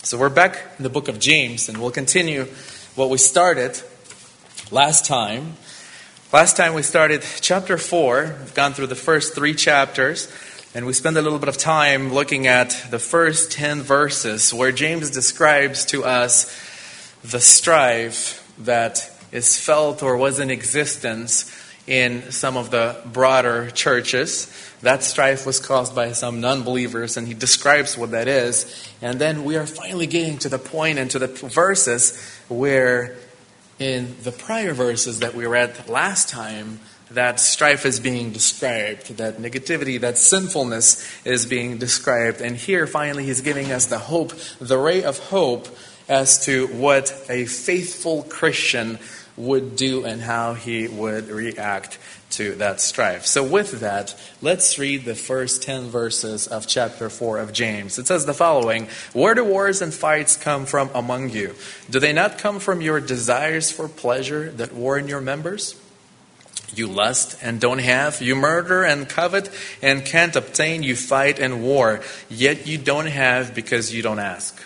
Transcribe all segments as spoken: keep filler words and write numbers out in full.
So we're back in the book of James, and we'll continue what we started last time. Last time we started chapter four. We've gone through the first three chapters, and we spent a little bit of time looking at the first ten verses where James describes to us the strife that is felt or was in existence in some of the broader churches. That strife was caused by some non-believers, and he describes what that is. And then we are finally getting to the point and to the verses where in the prior verses that we read last time, that strife is being described, that negativity, that sinfulness is being described. And here finally he's giving us the hope, the ray of hope as to what a faithful Christian would do and how he would react to that strife. So with that, let's read the first ten verses of chapter four of James. It says the following: "Where do wars and fights come from among you? Do they not come from your desires for pleasure that war in your members? You lust and don't have, you murder and covet and can't obtain, you fight and war, yet you don't have because you don't ask.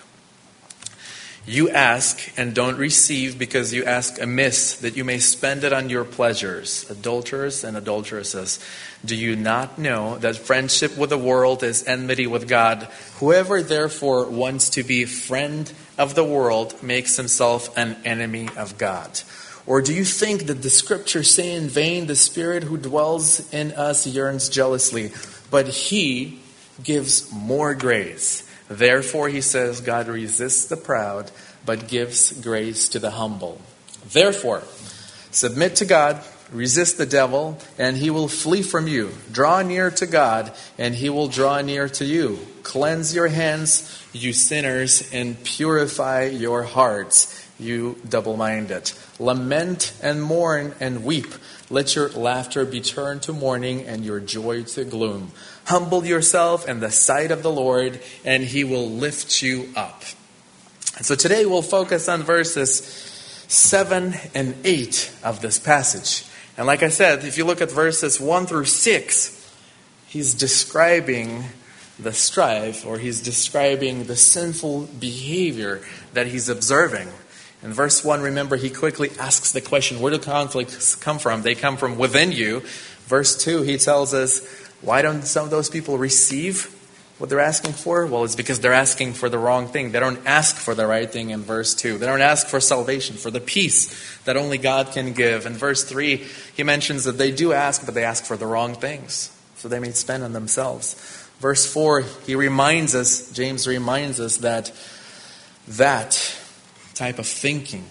You ask and don't receive because you ask amiss, that you may spend it on your pleasures. Adulterers and adulteresses, do you not know that friendship with the world is enmity with God? Whoever therefore wants to be a friend of the world makes himself an enemy of God. Or do you think that the scriptures say in vain, the Spirit who dwells in us yearns jealously, but he gives more grace? Therefore, he says, God resists the proud, but gives grace to the humble. Therefore, submit to God, resist the devil, and he will flee from you. Draw near to God, and he will draw near to you. Cleanse your hands, you sinners, and purify your hearts, you double-minded. Lament and mourn and weep. Let your laughter be turned to mourning and your joy to gloom. Humble yourself in the sight of the Lord, and he will lift you up." And so today we'll focus on verses seven and eight of this passage. And like I said, if you look at verses one through six, he's describing the strife, or he's describing the sinful behavior that he's observing. In verse one, remember, he quickly asks the question, where do conflicts come from? They come from within you. Verse two, he tells us, why don't some of those people receive what they're asking for? Well, it's because they're asking for the wrong thing. They don't ask for the right thing in verse two. They don't ask for salvation, for the peace that only God can give. In verse three, he mentions that they do ask, but they ask for the wrong things, so they may spend on themselves. Verse four, he reminds us, James reminds us that that type of thinking,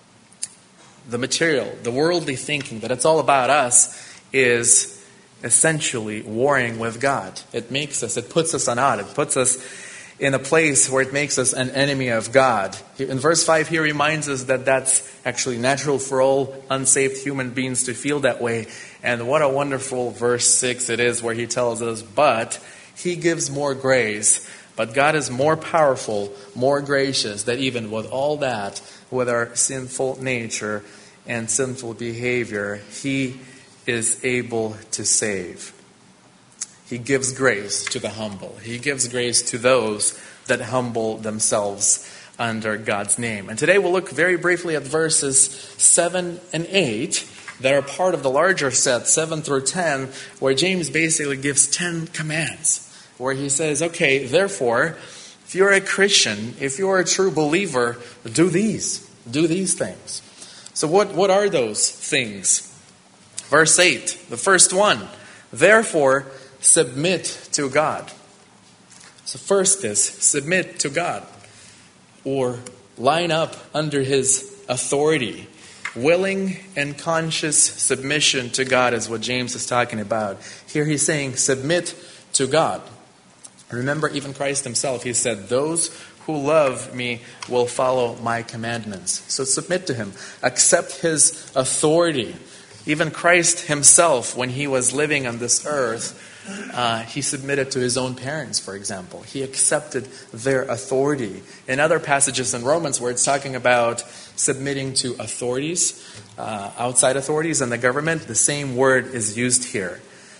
the material, the worldly thinking, that it's all about us, is essentially warring with God. It makes us, it puts us on odd. It puts us in a place where it makes us an enemy of God. In verse five, he reminds us that that's actually natural for all unsaved human beings to feel that way. And what a wonderful verse six it is, where he tells us, but he gives more grace. But God is more powerful, more gracious, that even with all that, with our sinful nature and sinful behavior, he is able to save. He gives grace to the humble. He gives grace to those that humble themselves under God's name. And today we'll look very briefly at verses seven and eight that are part of the larger set, seven through ten, where James basically gives ten commands, where he says, okay, therefore, if you're a Christian, if you're a true believer, do these. Do these things. So what, what are those things? Verse eight, the first one, therefore, submit to God. So first is, submit to God, or line up under his authority. Willing and conscious submission to God is what James is talking about. Here he's saying, submit to God. Remember, even Christ himself, he said, those who love me will follow my commandments. So submit to him. Accept his authority. Even Christ himself, when he was living on this earth, uh, he submitted to his own parents, for example. He accepted their authority. In other passages in Romans where it's talking about submitting to authorities, uh, outside authorities and the government, the same word is used here.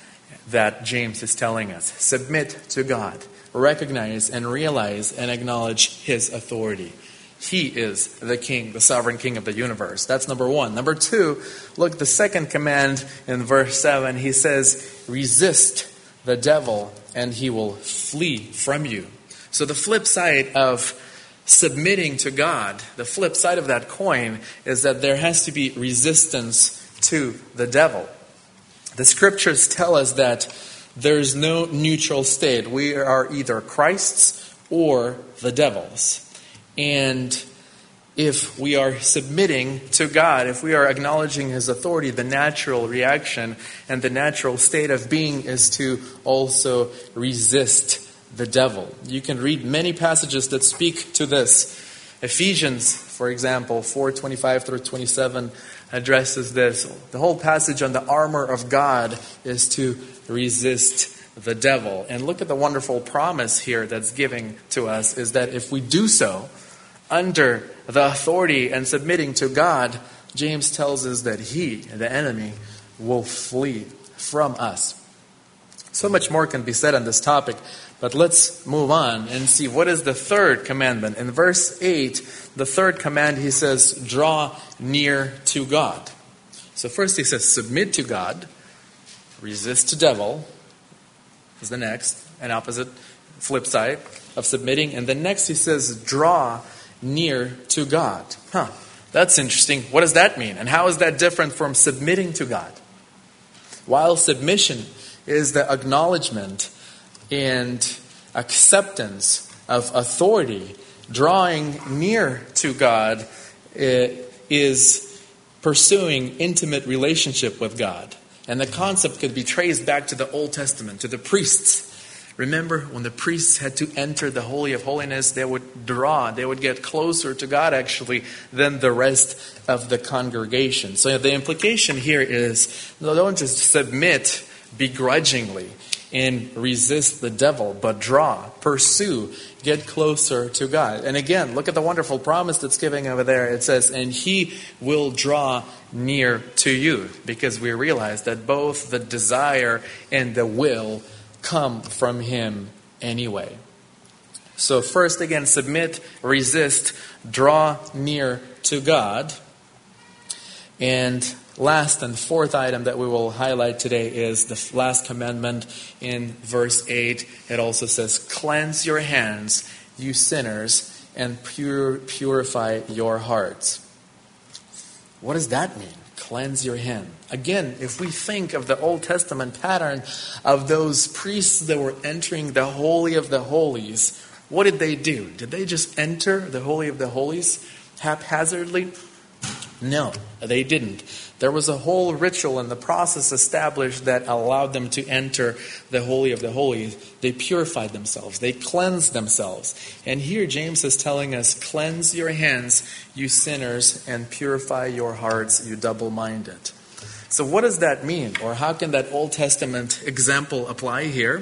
that James is telling us. Submit to God. Recognize and realize and acknowledge His authority. He is the King, the sovereign King of the universe. That's number one. Number two, look, the second command in verse seven, he says, resist the devil and he will flee from you. So the flip side of submitting to God, the flip side of that coin, is that there has to be resistance to the devil. The scriptures tell us that there's no neutral state. We are either Christ's or the devil's. And if we are submitting to God, if we are acknowledging His authority, the natural reaction and the natural state of being is to also resist the devil. You can read many passages that speak to this. Ephesians, for example, four twenty-five through twenty-seven addresses this. The whole passage on the armor of God is to resist the devil. And look at the wonderful promise here that's giving to us, is that if we do so under the authority and submitting to God, James tells us that He, the enemy, will flee from us. So much more can be said on this topic, but let's move on and see what is the third commandment. In verse eight, the third command, he says, draw near to God. So first he says, submit to God, resist the devil, is the next, an opposite, flip side of submitting. And then next he says, draw near to God. Huh, that's interesting. What does that mean? And how is that different from submitting to God? While submission is the acknowledgement and acceptance of authority, drawing near to God is pursuing intimate relationship with God. And the concept could be traced back to the Old Testament, to the priests. Remember, when the priests had to enter the Holy of Holies, they would draw, they would get closer to God actually than the rest of the congregation. So the implication here is, no, don't just submit begrudgingly and resist the devil, but draw, pursue, get closer to God. And again, look at the wonderful promise that's given over there. It says, and He will draw near to you, because we realize that both the desire and the will come from Him anyway. So first, again, submit, resist, draw near to God. And last and fourth item that we will highlight today is the last commandment in verse eight. It also says, cleanse your hands, you sinners, and pure, purify your hearts. What does that mean? Cleanse your hand. Again, if we think of the Old Testament pattern of those priests that were entering the Holy of the Holies, what did they do? Did they just enter the Holy of the Holies haphazardly? No, they didn't. There was a whole ritual and the process established that allowed them to enter the Holy of the Holies. They purified themselves. They cleansed themselves. And here James is telling us, cleanse your hands, you sinners, and purify your hearts, you double-minded. So what does that mean? Or how can that Old Testament example apply here?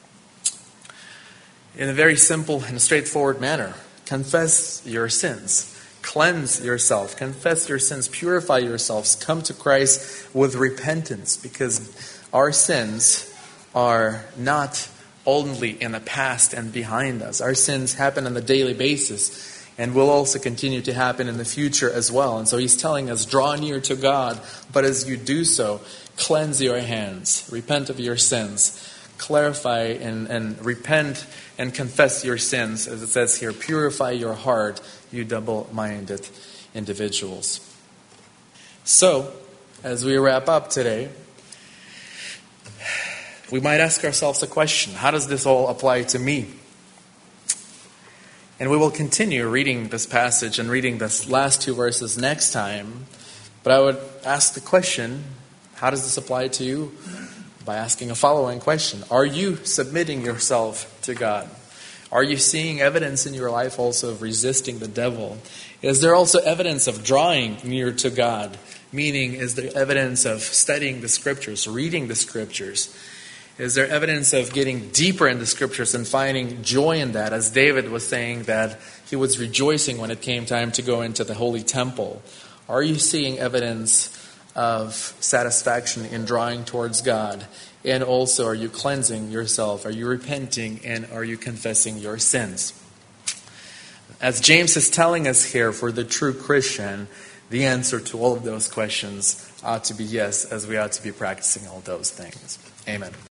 In a very simple and straightforward manner. Confess your sins. Cleanse yourself, confess your sins, purify yourselves, come to Christ with repentance, because our sins are not only in the past and behind us. Our sins happen on a daily basis and will also continue to happen in the future as well. And so he's telling us, draw near to God, but as you do so, cleanse your hands, repent of your sins, clarify and, and repent and confess your sins, as it says here, purify your heart, you double-minded individuals. So, as we wrap up today, we might ask ourselves a question. How does this all apply to me? And we will continue reading this passage and reading this last two verses next time. But I would ask the question, how does this apply to you? By asking a following question. Are you submitting yourself to God? Are you seeing evidence in your life also of resisting the devil? Is there also evidence of drawing near to God? Meaning, is there evidence of studying the Scriptures, reading the Scriptures? Is there evidence of getting deeper in the Scriptures and finding joy in that? As David was saying that he was rejoicing when it came time to go into the Holy Temple. Are you seeing evidence of satisfaction in drawing towards God? And also, are you cleansing yourself? Are you repenting? And are you confessing your sins? As James is telling us here, for the true Christian, the answer to all of those questions ought to be yes, as we ought to be practicing all those things. Amen.